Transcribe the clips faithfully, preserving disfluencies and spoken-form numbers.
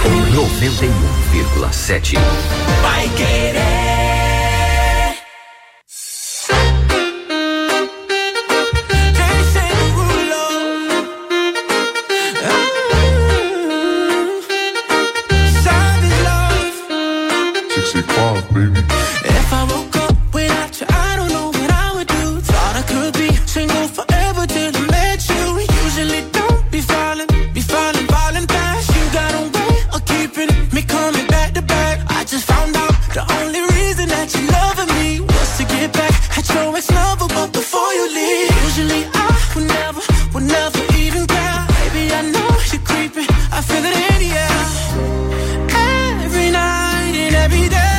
noventa e um vírgula sete. Vai Querer. Baby. If I woke up without you, I don't know what I would do. Thought I could be single forever till I met you. Usually don't be falling, be falling, falling fast. You got a way of keeping me coming back to back. I just found out the only reason that you loving me was to get back at your ex-lover, but before you leave, usually I would never, would never even care. Baby, I know you're creeping, I feel it in the air. Every night and every day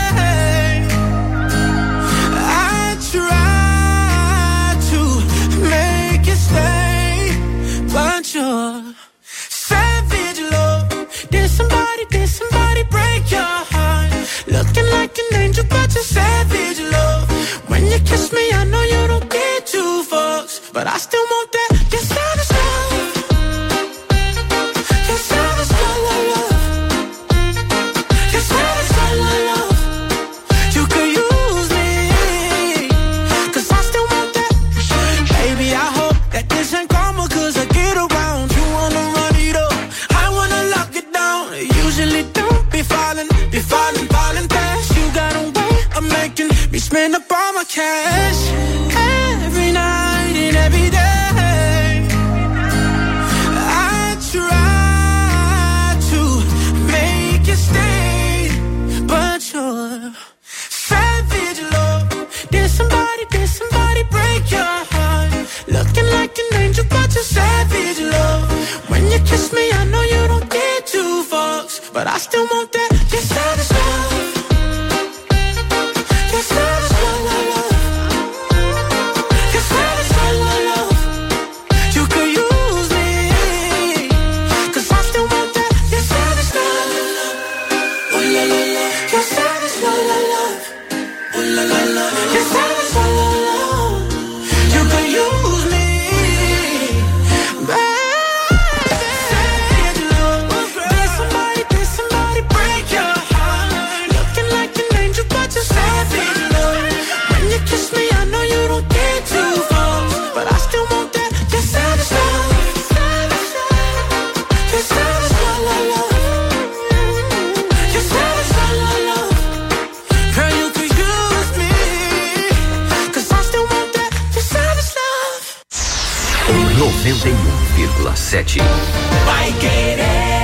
savage love. Did somebody, did somebody break your heart? Looking like an angel, but you're savage love. When you kiss me, I know you don't get two fucks, but I still want that. You're savage love. You're savage love, love, love. You're savage love, love, love. You could use me, cause I still want that. Baby, I hope that this ain't karma, cause I get around. You wanna run it up, I wanna lock it down. Usually don't be falling, be falling, falling fast. You got a way of making me spend up all my cash. Every night and every day I try to make you stay, but you're savage love. Did somebody, did somebody break your heart? Looking like an angel, but you're savage love. When you kiss me, I know you don't get two fucks, but I still want that. You're savage love. You're savage love, love, love. You're savage love, love, love. You could use me, cause I still want that. You're savage love, ooh la la la. You're savage love, love, love. Ooh la la la. You're savage love, love, love. You could use me. Kiss me, I know you don't get too far, but I still want that. You're savage love. You're savage love, love, love. You're savage love, love, love. Girl, you could use me, cause I still want that. You're savage love. noventa e um vírgula sete. Vai Querer.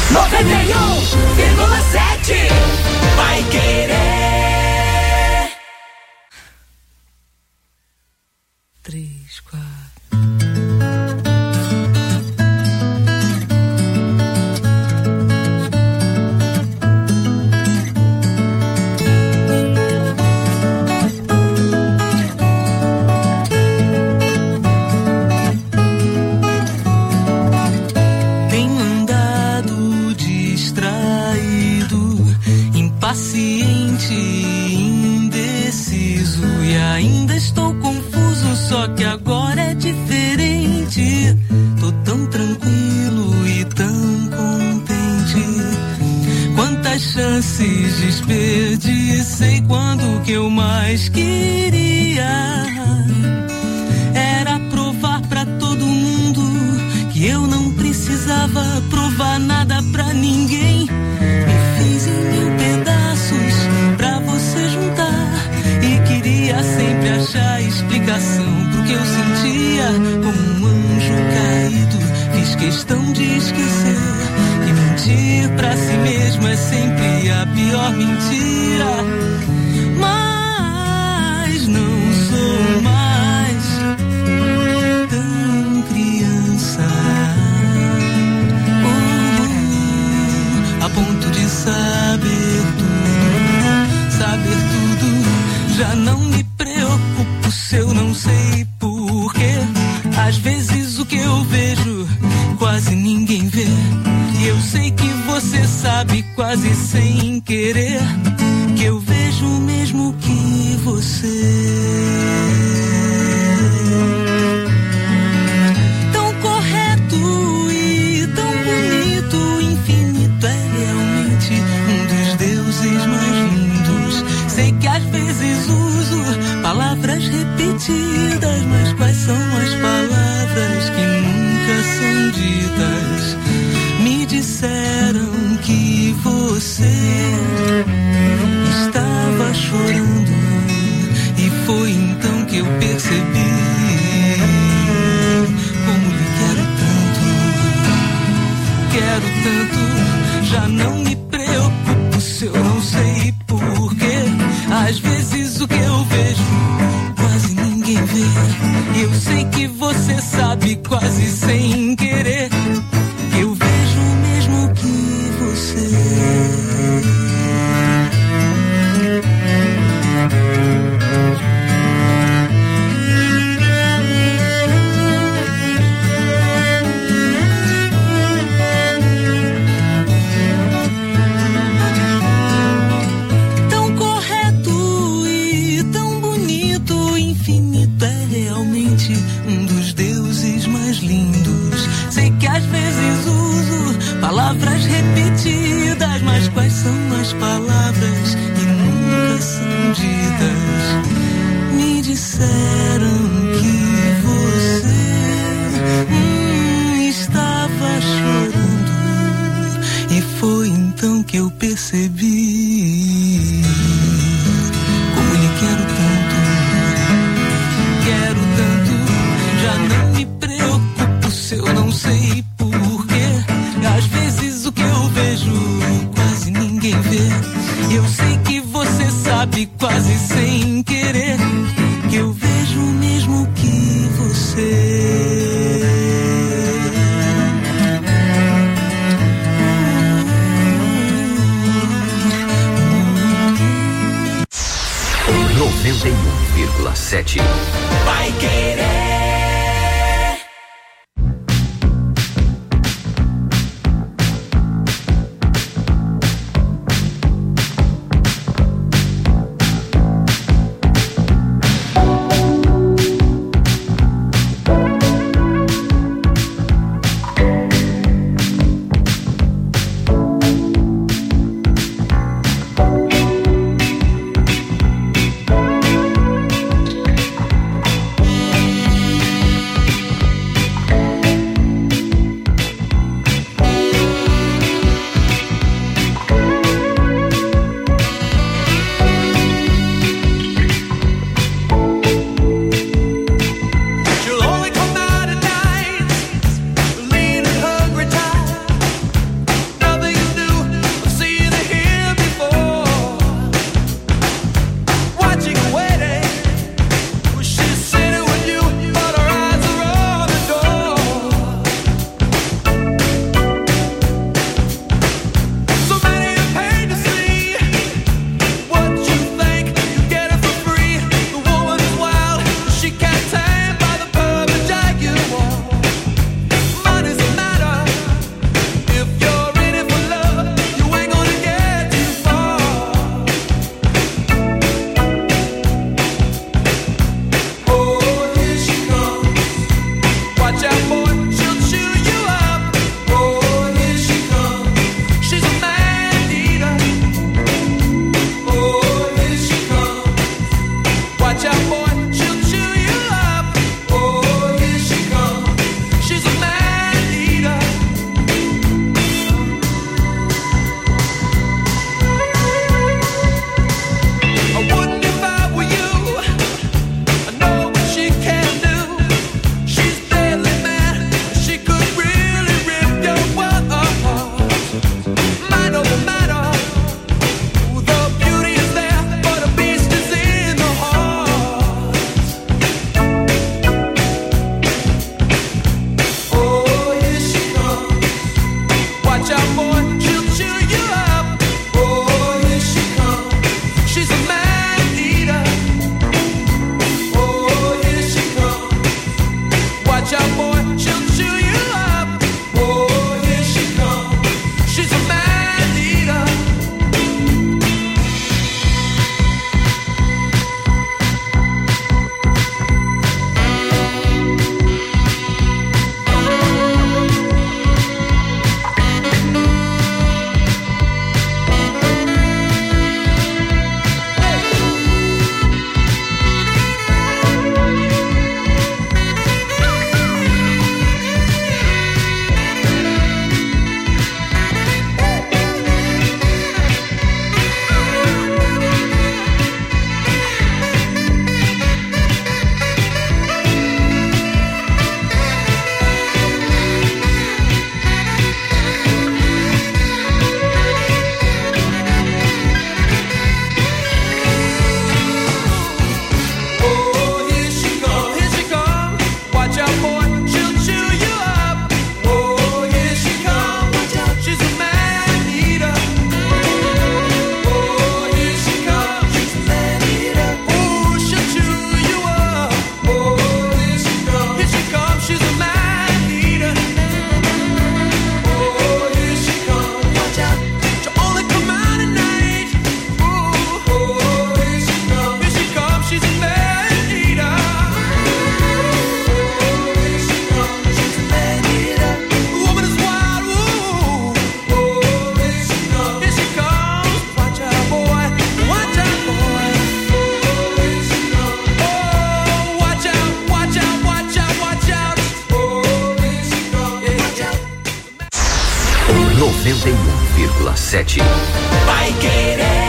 noventa e um vírgula sete. Vai querer. Três, quatro. Paciente, indeciso e ainda estou confuso, só que agora é diferente. Tô tão tranquilo e tão contente. Quantas chances desperdicei quando o que eu mais queria era provar pra todo mundo que eu não precisava provar nada pra ninguém. Me fiz em mil pedaços pra você juntar e queria sempre achar explicação pro que eu sentia como um anjo caído. Fiz questão de esquecer que mentir pra si mesmo é sempre a pior mentira. Mas não sou mais tão criança, uh, a ponto de saber tudo, saber tudo. Já não me preocupo se eu não sei porquê. Às vezes o que eu vejo quase ninguém vê, e eu sei que você sabe quase sem querer que eu vejo o mesmo que você. Tão correto e tão bonito, infinito é realmente um dos deuses mais lindos. Sei que às vezes uso palavras repetidas, mas quais são as palavras que nunca são ditas? Me disseram que você estava chorando e foi então que eu percebi como lhe quero tanto, quero tanto. Já não me preocupo se eu não sei porquê. Às vezes o que eu vejo quase ninguém vê, e eu sei que você sabe quase sem querer que eu vejo o mesmo que você. Tão correto e tão bonito, infinito é realmente um dos deuses mais lindos. Sei que às vezes uso palavras repetidas, mas quais são as palavras que nunca são ditas? Me disseram que você hum, estava chorando e foi então que eu percebi como lhe quero tanto, quero tanto. Já não me preocupo se eu não sei porquê. Às vezes o que eu vejo quase ninguém vê, e eu sei que você sabe quase sem querer que eu vejo o mesmo que você. noventa e um vírgula sete. Vai querer. out, boy, she'll chew you up. Oh, here she comes. She's a man eater. Oh, here she comes. Watch out, boy, she'll chew you up. Oh, here she comes. She's a man eater. noventa e um vírgula sete. Vai querer.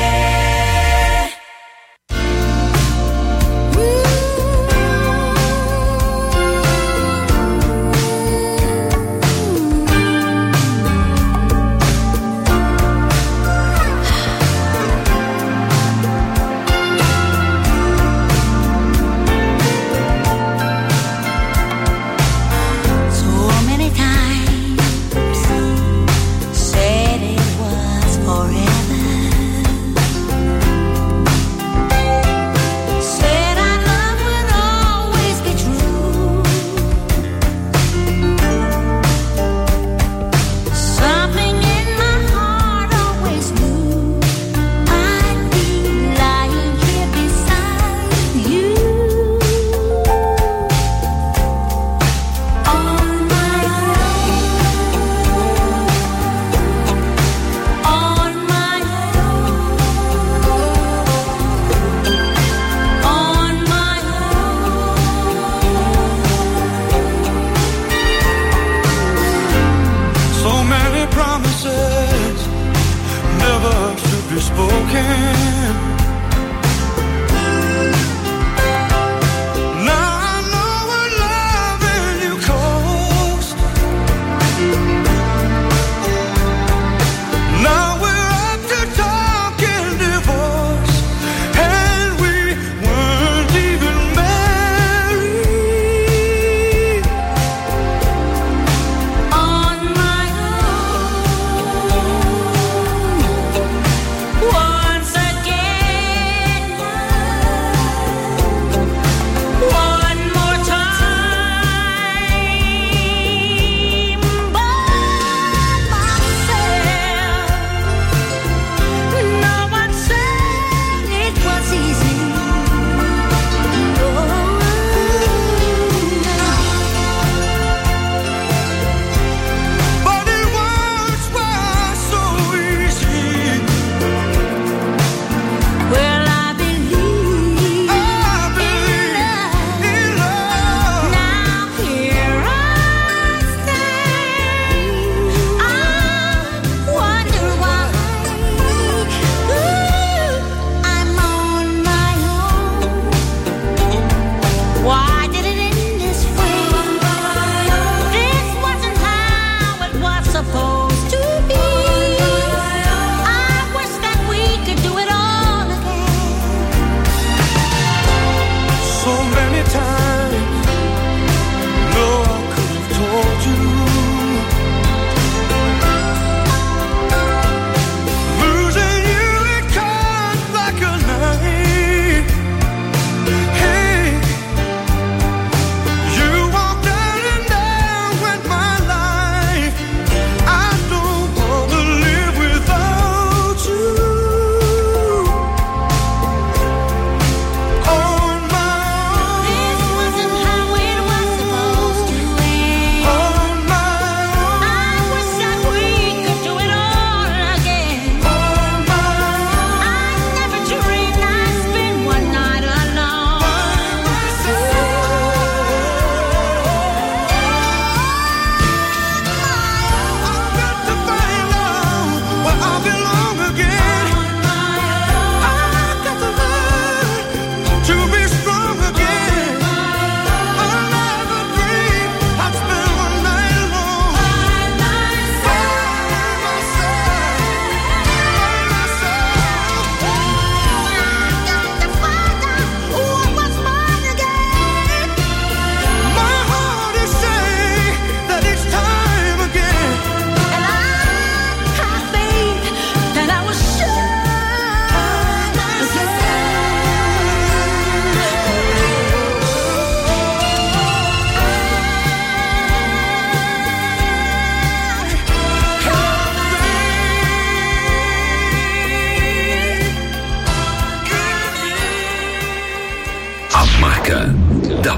Once again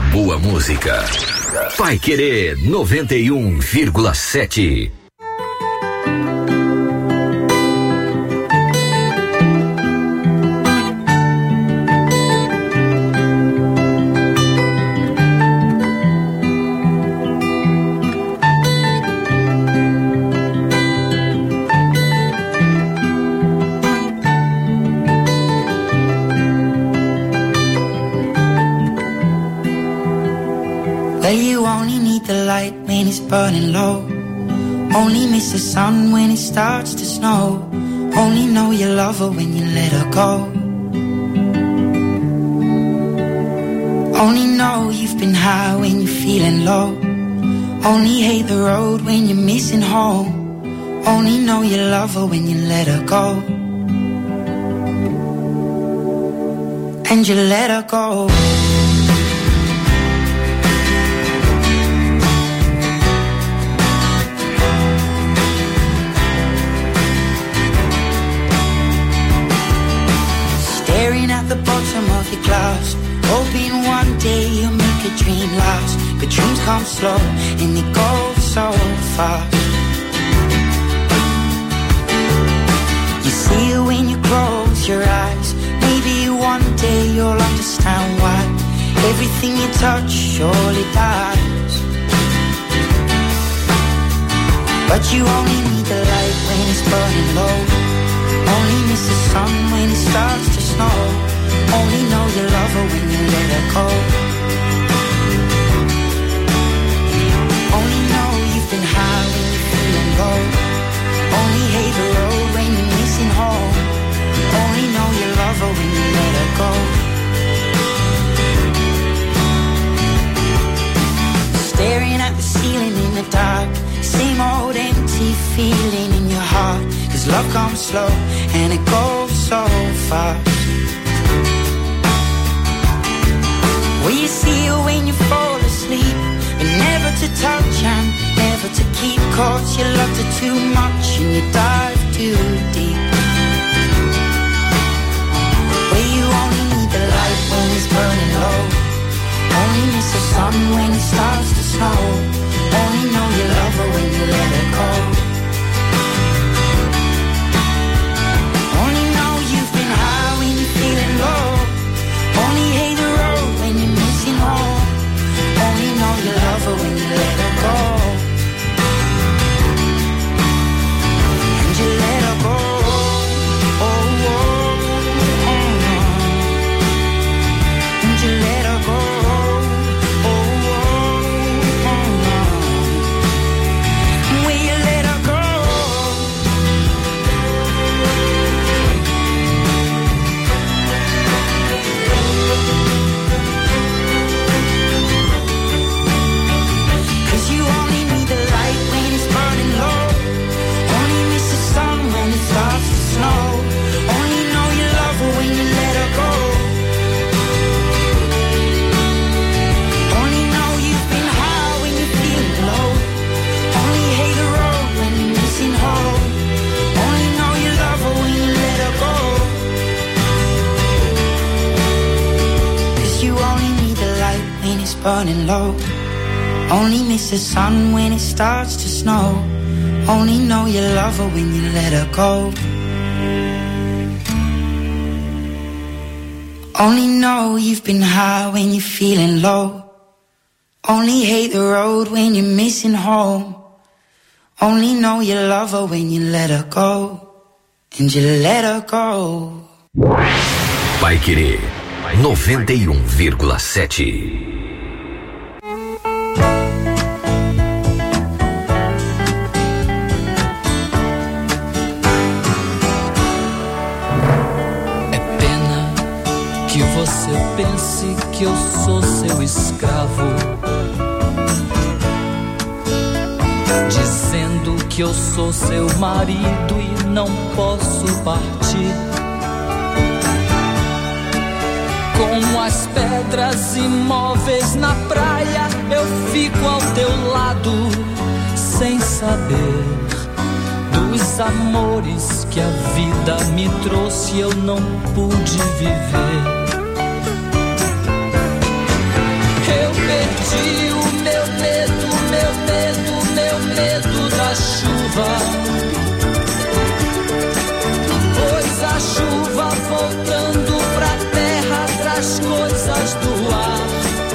boa música. Paiquerê noventa e um vírgula sete. Burning low, only miss the sun when it starts to snow. Only know you love her when you let her go. Only know you've been high when you're feeling low. Only hate the road when you're missing home. Only know you love her when you let her go. And you let her go. The bottom of your glass, hoping one day you'll make a dream last. But dreams come slow and they go so fast. You see it when you close your eyes. Maybe one day you'll understand why everything you touch surely dies. But you only need the light when it's burning low. Only miss the sun when it starts to snow. Only know you love her when you let her go. Only know you've been high when you're feeling low. Only hate the road when you're missing home. Only know you love her when you let her go. Staring at the ceiling in the dark, same old empty feeling in your heart. Cause love comes slow and it goes so fast. Will you see her when you fall asleep? But never to touch and never to keep. Cause you loved her too much and you dive too deep. Where you only need the light when it's burning low. Only miss the sun when it starts to snow. Only know you love her when you let her go. Only know you've been high when you're feeling low. Only hate the road when you're missing home. Only know you love her when you let her go. And you let her go. Oh, oh, oh, oh. And you let her go. Oh, oh, oh, oh. Will you let her go? Burning low. Only miss the sun when it starts to snow. Only know you love her when you let her go. Only know you've been high when you're feeling low. Only hate the road when you're missing home. Only know you love her when you let her go. And you let her go. Paiquerê noventa e um vírgula sete. Você pense que eu sou seu escravo, dizendo que eu sou seu marido e não posso partir. Como as pedras imóveis na praia, eu fico ao teu lado, sem saber dos amores que a vida me trouxe, eu não pude viver. Eu perdi o meu medo, meu medo, meu medo da chuva. Pois a chuva voltando pra terra traz coisas do ar.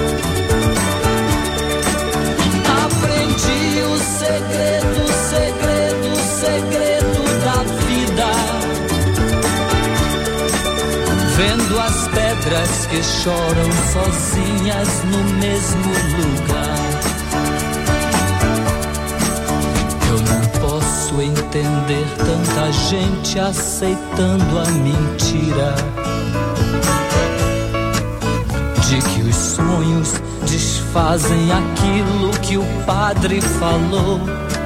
Aprendi o segredo, segredo, segredo da vida. Vendo as pedras que choram sozinhas no mesmo lugar. Eu não posso entender tanta gente aceitando a mentira de que os sonhos desfazem aquilo que o padre falou.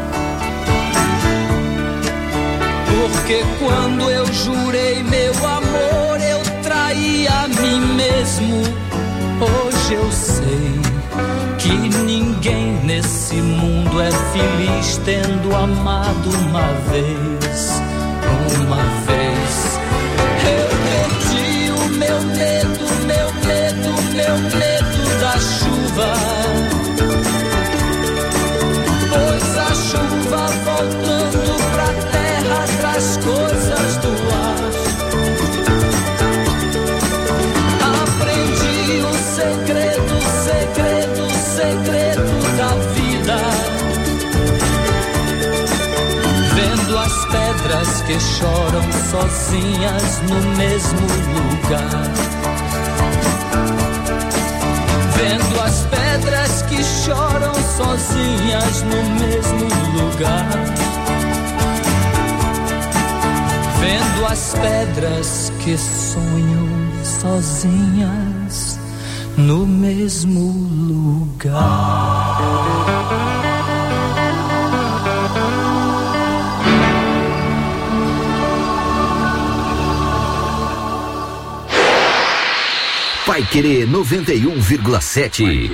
Porque quando eu jurei meu amor, eu traí a mim mesmo. Hoje eu sei que ninguém nesse mundo é feliz tendo amado uma vez, uma vez. Eu perdi o meu medo, meu medo, meu medo da chuva. Pois a chuva voltando pra terra traz coisas do ar. Aprendi o segredo, segredo, segredo da vida. Vendo as pedras que choram sozinhas no mesmo lugar. Vendo as pedras que choram sozinhas no mesmo lugar. Vendo as pedras que sonham sozinhas no mesmo lugar. Paiquerê noventa e um vírgula sete.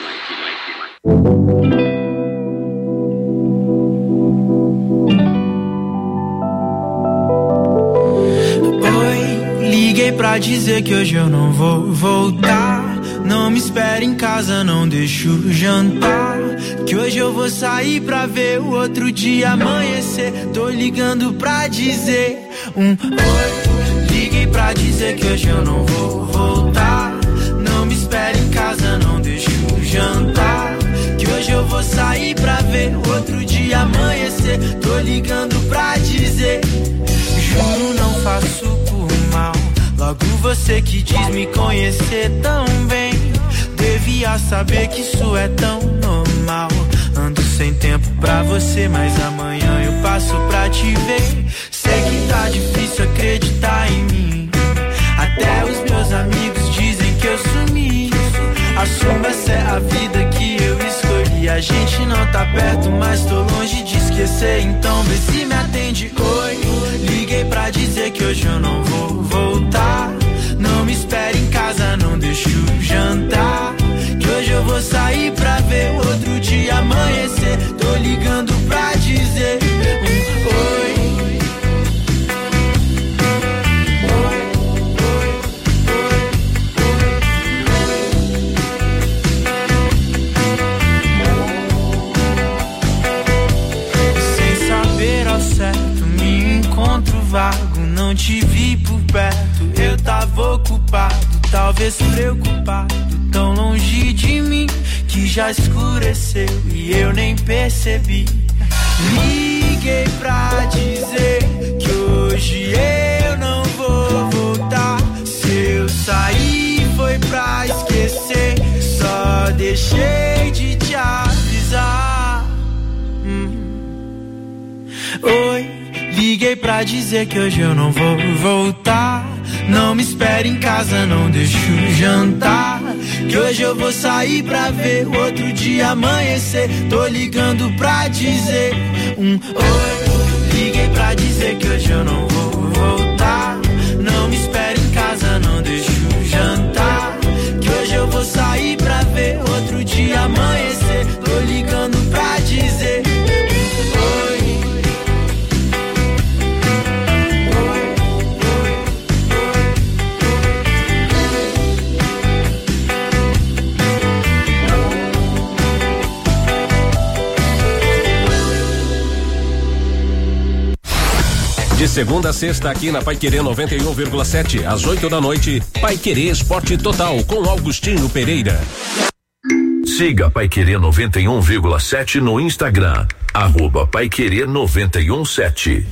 Oi, liguei pra dizer que hoje eu não vou voltar. Não me espere em casa, não deixo jantar. Que hoje eu vou sair pra ver o outro dia amanhecer. Tô ligando pra dizer um oi. Liguei pra dizer que hoje eu não vou voltar. Não me espere em casa, não deixo jantar. Que hoje eu vou sair pra ver o outro dia amanhecer. Tô ligando pra dizer, juro não faço por mal. Logo você que diz me conhecer tão bem, devia saber que isso é tão normal. Ando sem tempo pra você, mas amanhã eu passo pra te ver. Sei que tá difícil acreditar em mim. Até os meus amigos dizem que eu sumi. Assumo, essa é a vida que eu escolhi. A gente não tá perto, mas tô longe de esquecer. Então vê se me atende, oi. Liguei pra dizer que hoje eu não vou voltar. Não me espere em casa, não deixo jantar. Que hoje eu vou sair pra ver o outro dia amanhecer. Tô ligando pra dizer um oi. Vago, não te vi por perto, eu tava ocupado, talvez preocupado, tão longe de mim, que já escureceu e eu nem percebi. Liguei pra dizer que hoje eu não vou voltar. Se eu sair foi pra esquecer, só deixei de te avisar. hum. Oi. Liguei pra dizer que hoje eu não vou voltar. Não me espere em casa, não deixo jantar. Que hoje eu vou sair pra ver o outro dia amanhecer. Tô ligando pra dizer um oi. Liguei pra dizer que hoje eu não vou voltar. Não me espere em casa, não deixo jantar. Que hoje eu vou sair pra ver outro dia amanhecer. Tô ligando pra dizer um oi. segunda a sexta aqui na Paiquerê noventa e um vírgula sete, às oito da noite, Paiquerê Esporte Total com Augustinho Pereira. Siga Paiquerê noventa e um vírgula sete no Instagram, arroba Paiquerê noventa e um sete.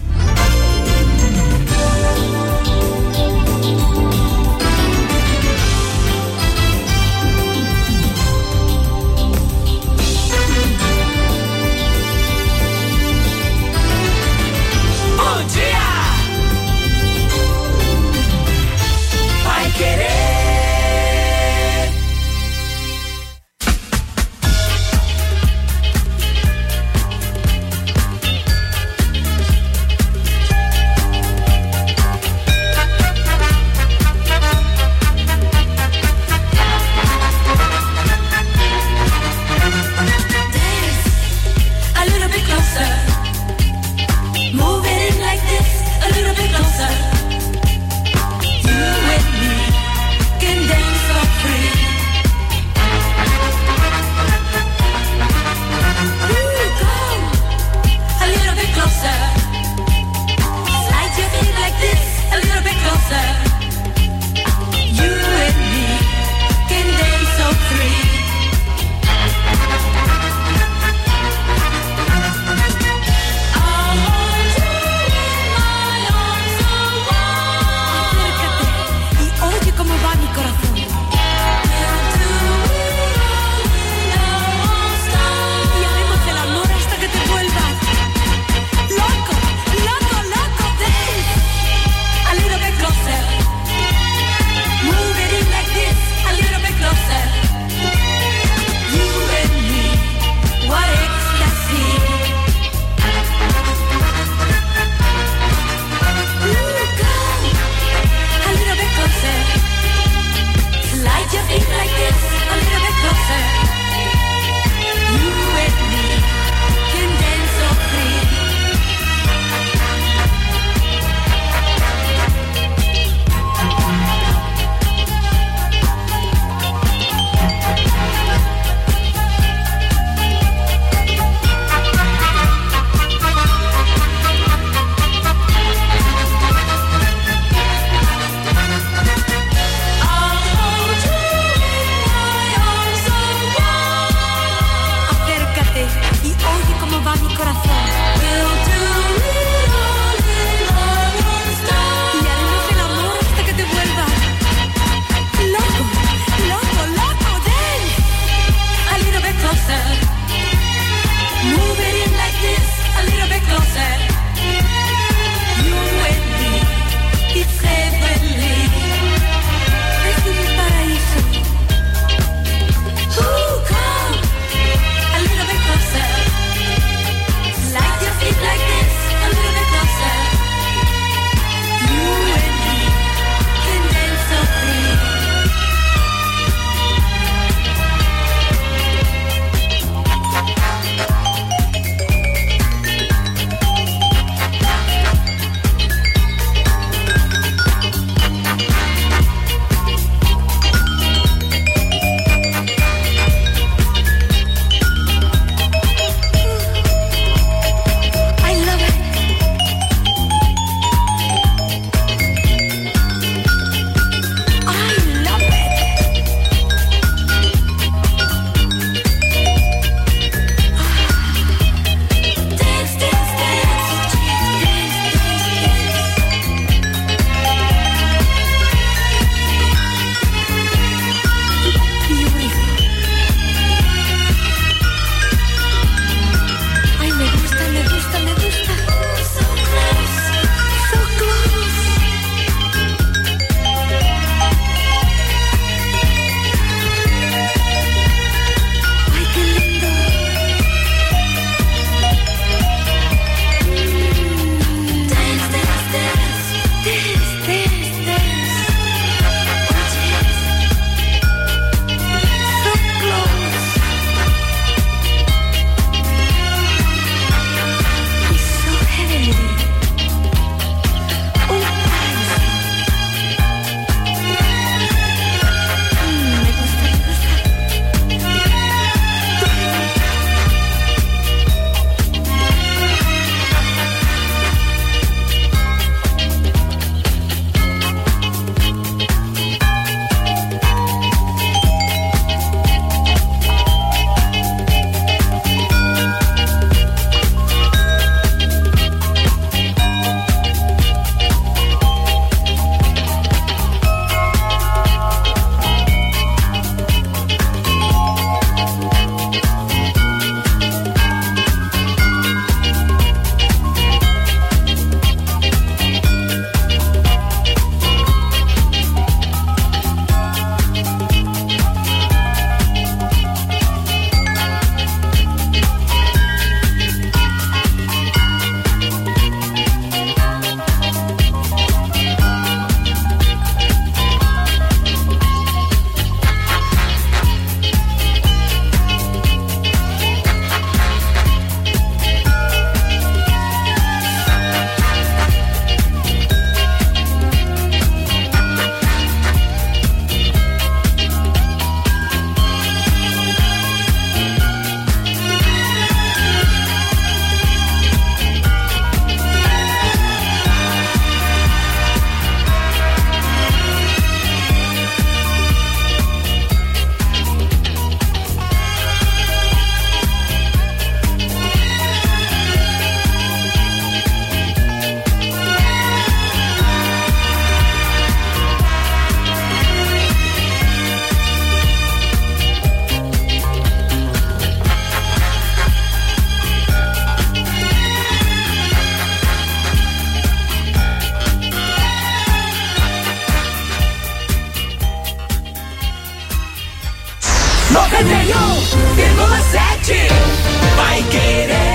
sete. Vai Querer.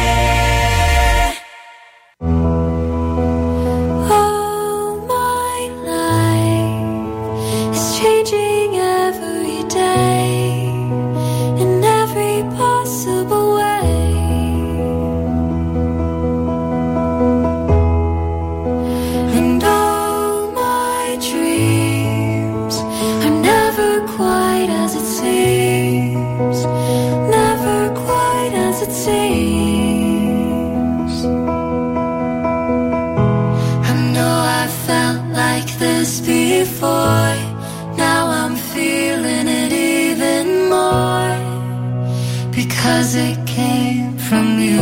Because it came from you.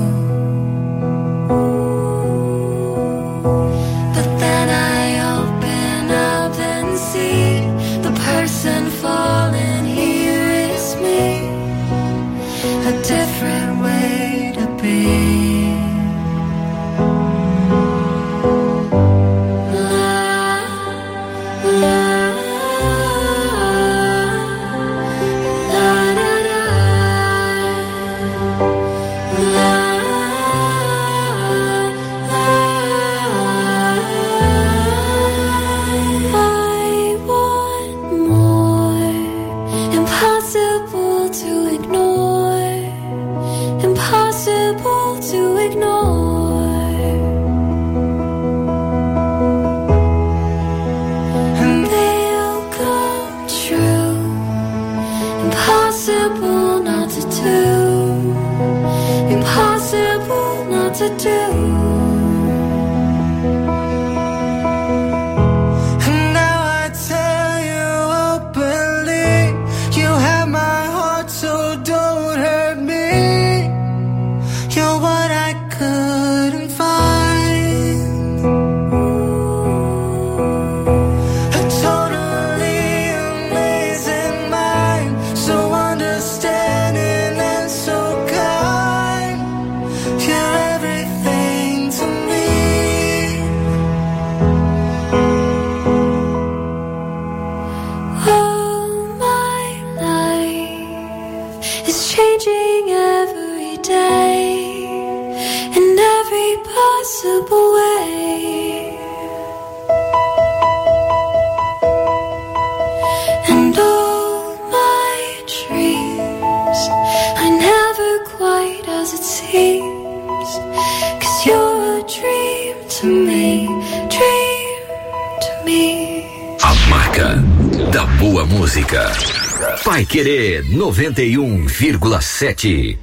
But then I open up and see the person falling here is me. A different way to be. To do. And now I tell you openly, you have my heart, so don't hurt me. You're what I couldn't find. A totally amazing mind, so understanding and so kind. You're everything to me. All my life is changing every day in every possible way. And all my dreams are never quite as it seems. 'Cause you're a dream to me, dream to me. A marca da boa música. Pai Querer noventa e um vírgula sete.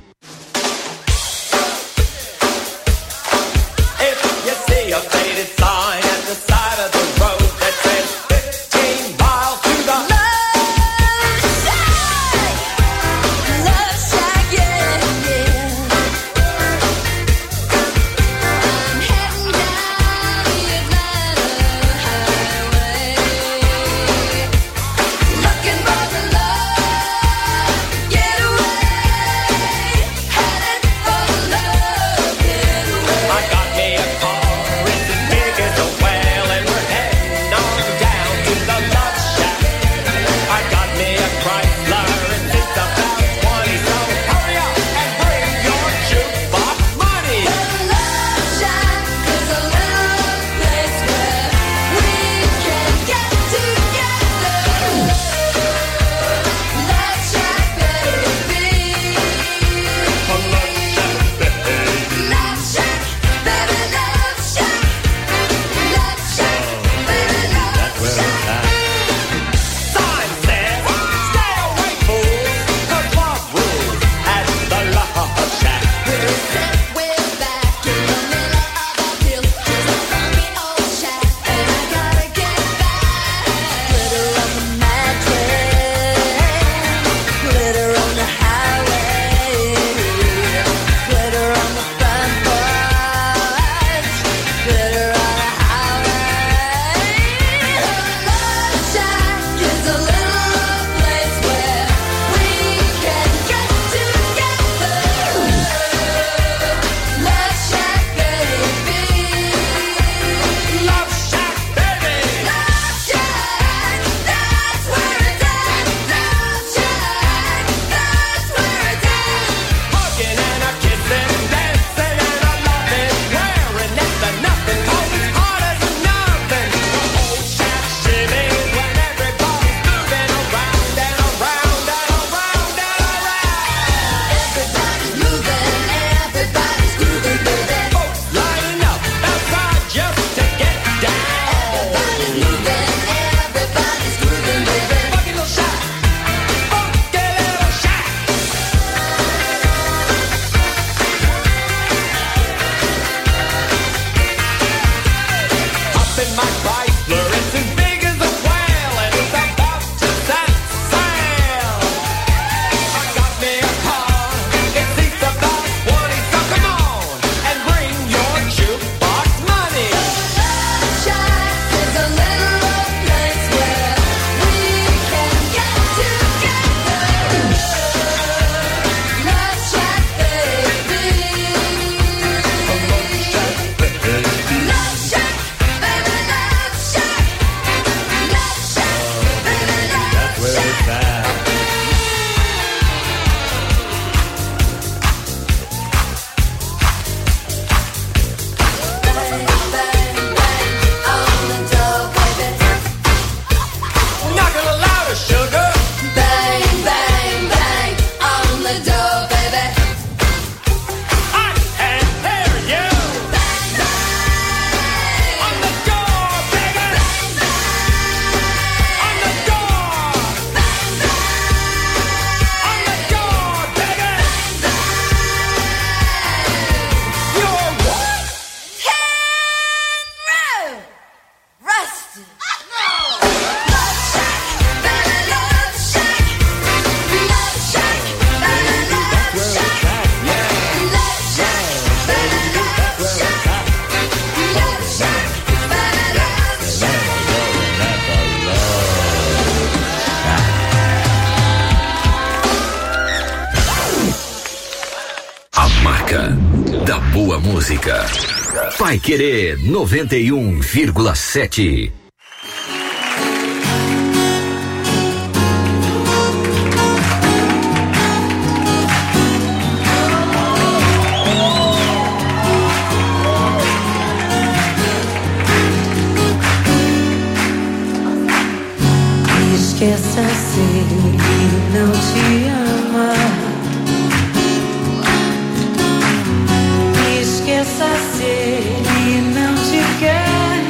Looking for the love, get away. in my Chrysler. It's as big as a whale and it's about to set sail. I got me a car, it seats about twenty, so come on and bring your jukebox money. Love Shack is a little old place where we can get together. Love Shack, baby. Love Shack, baby, Love Shack. Love Shack, baby, Love Shack. Bang, bang, bang on the door, baby. Knock a little louder, sugar. Bang, bang, bang on the door, baby. I can hear you. Bang, bang On the door, baby. On the door. On the door, baby. You're what? Row, rusted. Love Shack, baby, Love Shack. Love Shack, baby, Love Shack. Love Shack, baby, Love Shack. Love Shack, baby, Love Shack. A marca da boa música. Vai Querer noventa e um vírgula sete. Esqueça se ele não te ama. Esqueça se ele não te quer.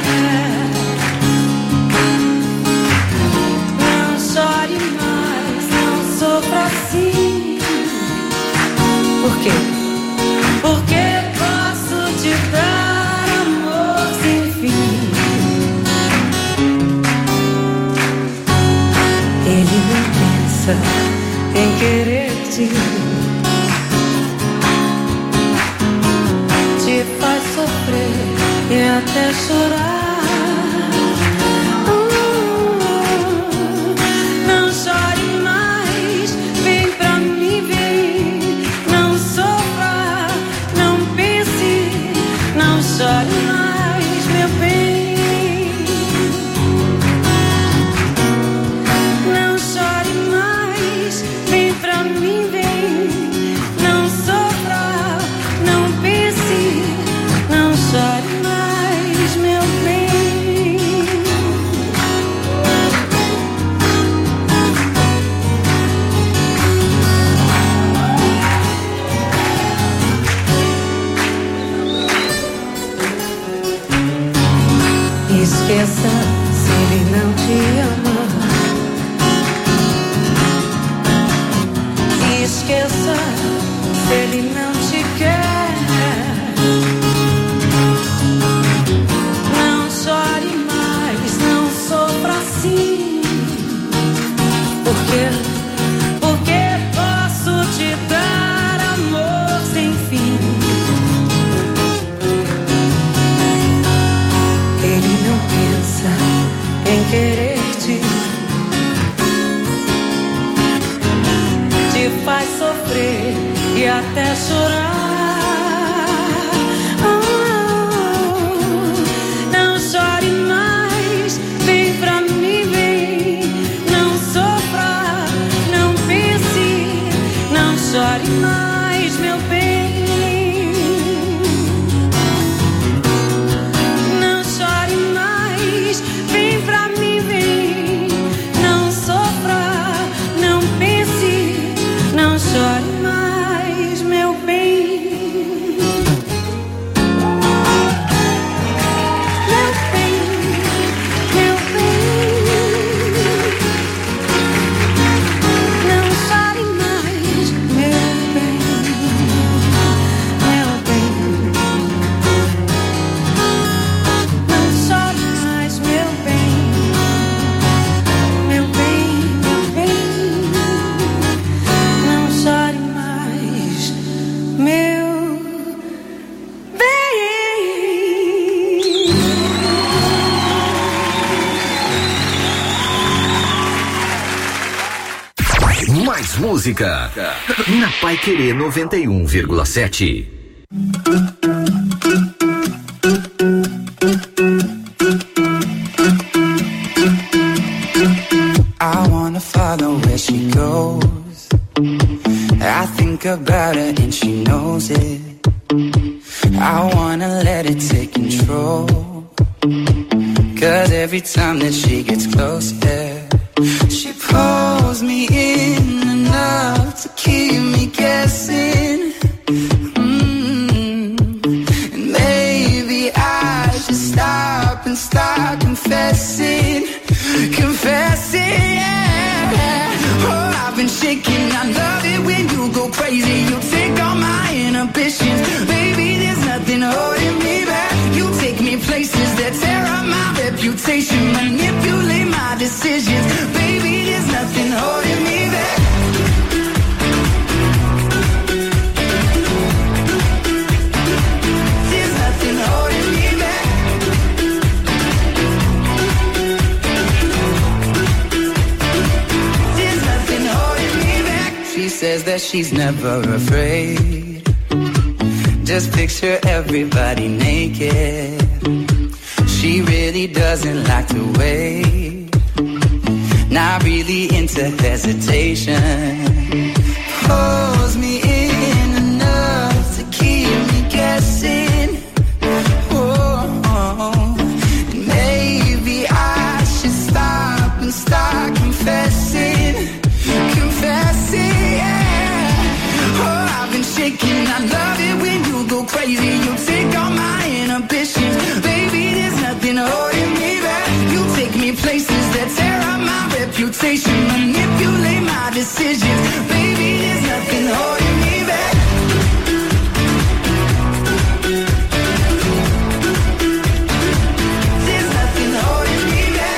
Não chore mais, não sofra assim. Por quê? Porque posso te dar amor sem fim. Ele não pensa em querer te, te faz sofrer e até chorar. Oh, não chore mais, vem pra mim, vem. Não sofra, não pense, não chore mais, meu bem. Não chore mais, vem pra mim, vem. Não sofra, não pense, não chore mais, meu bem. Esqueça se ele não te ama. Esqueça se ele não te quer. Não chore mais, não sofra assim. Por quê? Porque posso te dar amor sem fim. Ele não pensa em querer te, te faz sofrer e até chorar. Oh, não chore mais, vem pra mim, vem. Não sofra, não pense, não chore mais, meu bem. Não chore mais, vem pra mim, vem. Não sofra, não pense, não chore mais, meu bem. Meu bem, meu bem. Não chore mais, meu bem. Meu bem. Não chore mais. música. Na Paiquerê noventa e um vírgula sete. I wanna follow where she goes. I think about her and she knows it. I wanna let it take control. Cause every time that she gets closer, she pulls me in enough to keep me guessing. Mm. And maybe I should stop and start confessing. Confessing, yeah. Oh, I've been shaking. I love it when you go crazy. You take all my inhibitions. Baby, there's nothing holding me back. You take me places that tear up my reputation. Manipulate my decisions. Baby, there's nothing holding me back. There's nothing holding me back. There's nothing holding me back. She says that she's never afraid. Just picture everybody naked. She really doesn't like to wait. Not really into hesitation. Pulls me in enough to keep me guessing. Oh, and maybe I should stop and start confessing. Confessing, yeah. Oh, I've been shaking. I love it when you go crazy. You take all my inhibitions. Baby, there's nothing holding me back. You take me places that tear up my reputation. Manipulate my decisions. Baby, there's nothing holding me back. There's nothing holding me back.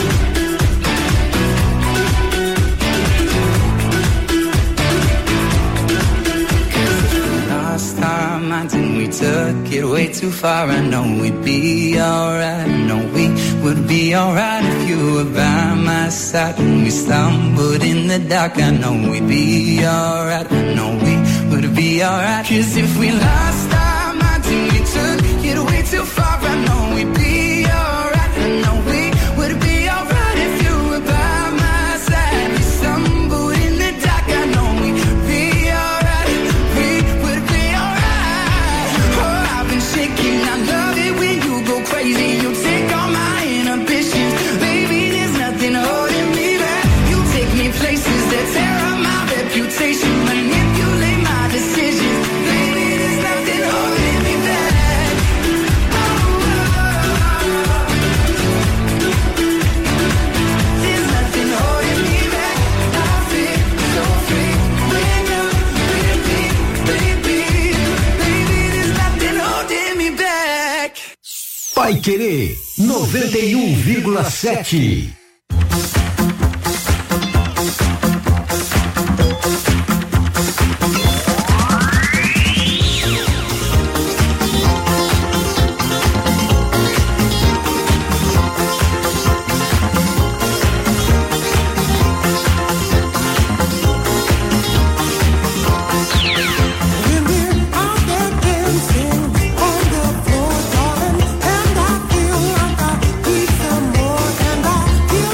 Lost our minds and we took it way too far. I know we'd be alright. I know we would be alright if you were by my side. When we stumbled in the dark, I know we'd be alright. I know we would be alright. Cause if we lost our minds and we took it way too far, I know we'd be alright. I know we would be alright if you were by my side. We stumbled in the dark, I know we'd be alright. We would be alright. Oh, I've been shaking. I love it when you go crazy. You take all my inhibitions. Baby, there's nothing holding me back. You take me places that tear up my reputation. Manipulate my decisions. Baby, there's nothing holding me back. Oh, oh. There's nothing holding me back. I feel so free when you're with me, baby. Baby, there's nothing holding me back. Paiquerê noventa e um vírgula sete. And I feel like I need some more, and I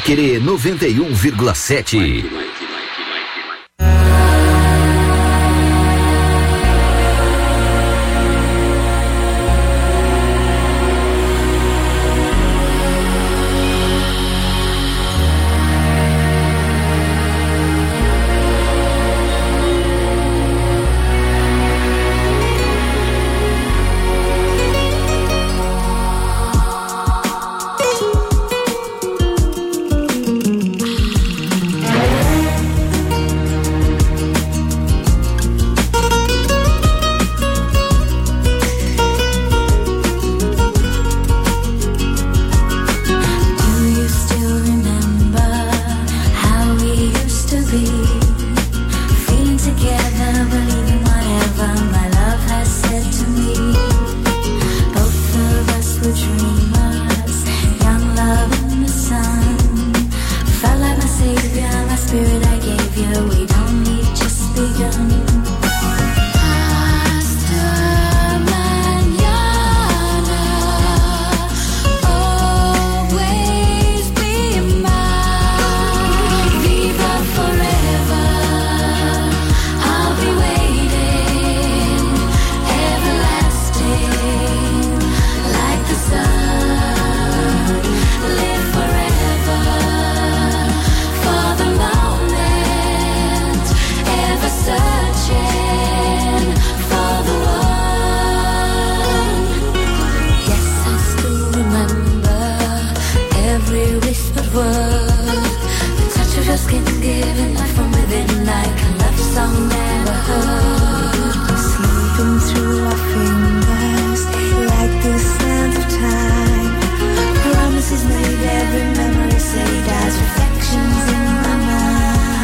Querer noventa e um vírgula sete. Sleeping through our fears.